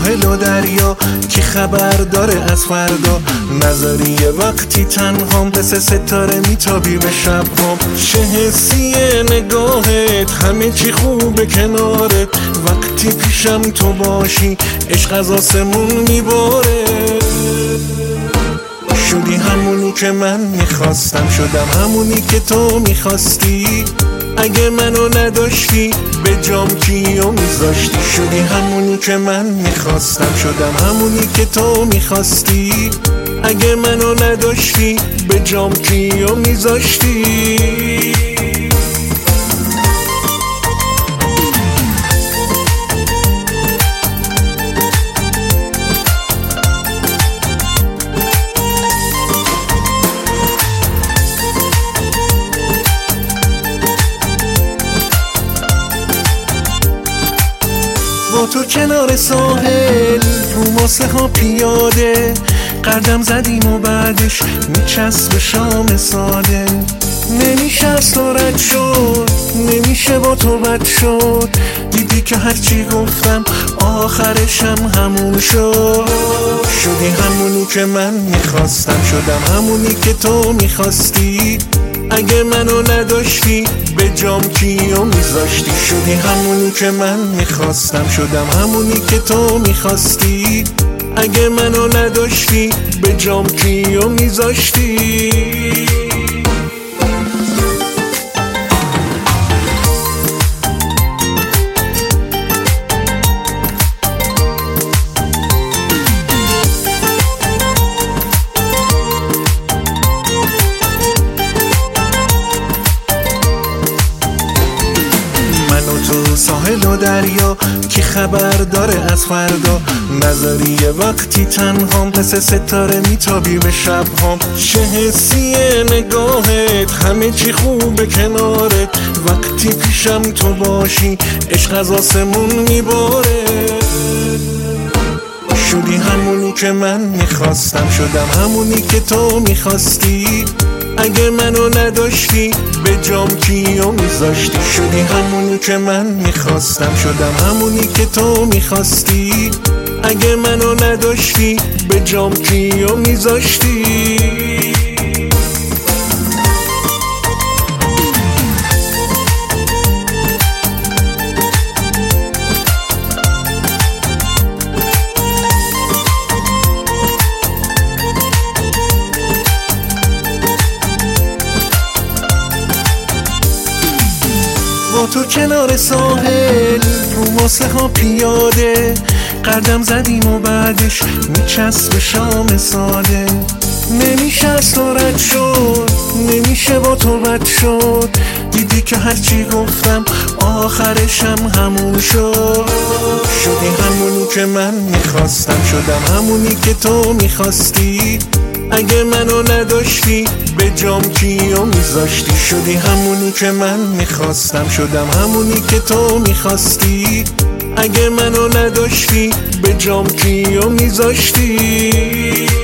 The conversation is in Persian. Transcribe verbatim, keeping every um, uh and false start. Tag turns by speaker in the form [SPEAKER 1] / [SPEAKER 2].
[SPEAKER 1] ساحل و دریا کی خبر داره از فردا؟ نذاری یه وقتی تنهام مثل ستاره میتابی به شبهام. چه حسیه نگاهت، همه چی خوبه کنارت، وقتی پیشم تو باشی عشق از آسمون میباره. شدی همونی که من میخواستم، شدم همونی که تو میخواستی. اگه منو نداشتی به جام کیو میذاشتی؟ شدی همونی که من میخواستم، شدم همونی که تو میخواستی. اگه منو نداشتی به جام کیو میذاشتی؟ با تو کنار ساحل رو ماسه ها پیاده قدم زدیم و بعدش میچسب شام ساده. نمیشه اصلا رد شد، نمیشه با تو بد شد. دیدی که هرچی گفتم آخرشم همون شد. شدی همونی که من میخواستم، شدم همونی که تو میخواستی. اگه منو نداشتی به جام کیو میذاشتی؟ شدی همونی که من میخواستم، شدم همونی که تو میخواستی. اگه منو نداشتی به جام کیو میذاشتی؟ تو ساحل و دریا کی خبر داره از فردا؟ نذاری یه وقتی تنهام مثل ستاره میتابی به شبهام. چه حسیه نگاهت، همه چی خوبه کنارت، وقتی پیشم تو باشی عشق از آسمون میباره. شدی همونی که من میخواستم، شدم همونی که تو میخواستی. اگه منو نداشتی به جام کیو میذاشتی؟ شدی همونی که من میخواستم، شدم همونی که تو میخواستی. اگه منو نداشتی به جام کیو میذاشتی؟ با تو کنار ساحل رو ماسه ها پیاده قدم زدیم و بعدش میچسب شام ساده. نمیشه اصلا رد شد، نمیشه با تو بد شد. دیدی که هرچی گفتم آخرشم همون شد. شدی همونی که من میخواستم، شدم همونی که تو میخواستی. اگه منو نداشتی به جام کیو میذاشتی؟ شدی همونی که من میخواستم، شدم همونی که تو میخواستی. اگه منو نداشتی به جام کیو میذاشتی؟